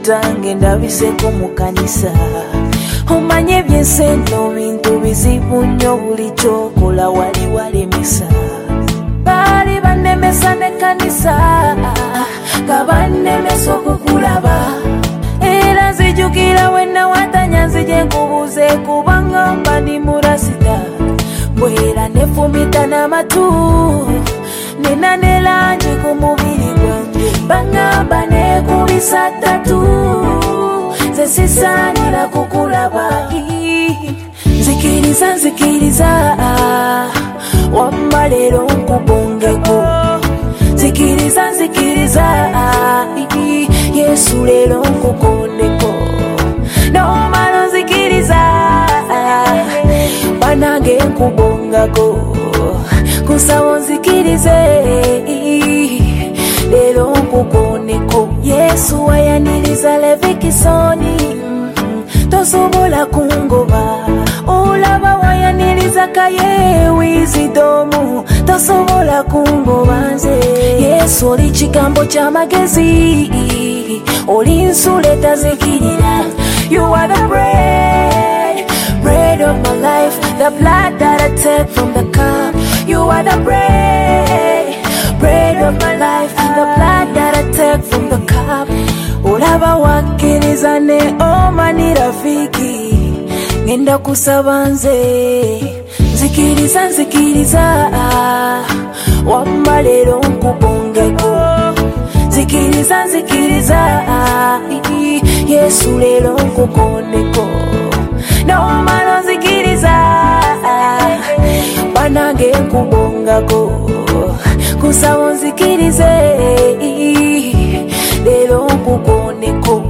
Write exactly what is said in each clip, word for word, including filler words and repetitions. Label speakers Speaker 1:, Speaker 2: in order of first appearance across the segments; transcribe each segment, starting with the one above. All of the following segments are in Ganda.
Speaker 1: kitange ndabiseko mu kanisa. Omanye byenseno bintu bizibu nnyo buli kyokola wali walemesa. Baali bannemesa ne kanisa nga bannemesa okukulaba. Era nzijukira wenna watanya nzije nkubuuze kubanga mba ndi murasita. Bwera nefumita n'amatu nina ne langi ku mubiri gwange. Bangamba nekubisa ttatu nze sisaanira kukulaba. Nzikiriza nzikiriza wamma leero nkubongeko. Nzikiriza nzikiriza Yesu leero nkukondeko. Nomala nzikiriza banange nkubongako. Kusaba nzikirize leero nkukondeko. Yesu wayaniriza Levikisoni tosobola kungoba. Olaba wayaniriza Kaye Wizidomu tosobola kungoba nze. Yesu oli kigambo ky'amagezi, oli nsula etazikirira. You are the bread, bread of my life, the blood that I take from the cup. You are the bread, bread of my life, the blood that I take from the cup. Olaba wakkiriza ne omani rafiki ngenda kusaba nze. Nzikiriza nzikiriza wamma leero nkubongeko. Nzikiriza nzikiriza Yesu leero nkukondeko. Nomala nzikiriza banange nkubongako. Kusaba nzikirize leero nkukondeko.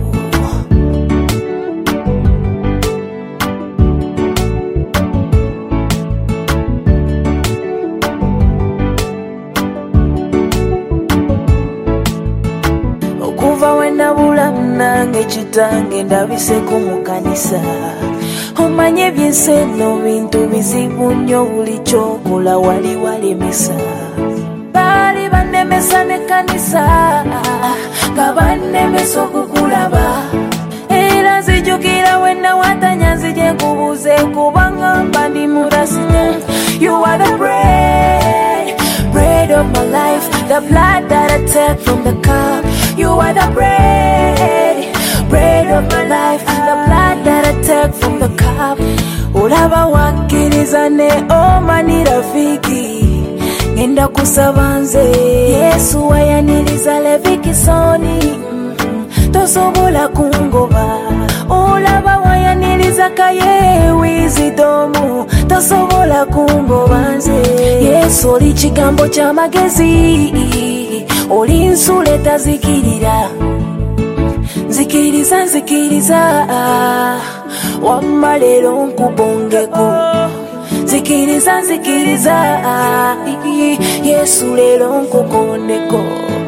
Speaker 1: Okuva wenabula nange kitange ndabiseko mu kanisa. Omanye byenseno bintu bizibu nnyo buli kyokola wali walemesa. Baali bannemesa ne kanisa nga bannemesa okukulaba. Era nzijukira wenna watanya nzije nkubuuze kubanga mba ndi murasita. You are the bread, bread of my life, the blood that I take from the cup. You are the bread, bread of my life, the blood that I take from the cup. Olaba wakkiriza ne omani rafiki ngenda kusaba nze. Yesu wayaniriza Levikisoni tosobola kungoba. Olaba wayaniriza Kaye Wizidomu tosobola kungoba nze. Yesu oli kigambo ky'amagezi, oli nsula etazikirira. Nzikiriza nzikiriza wamma leero nkubongeko. Nzikiriza nzikiriza Yesu leero nkukondeko.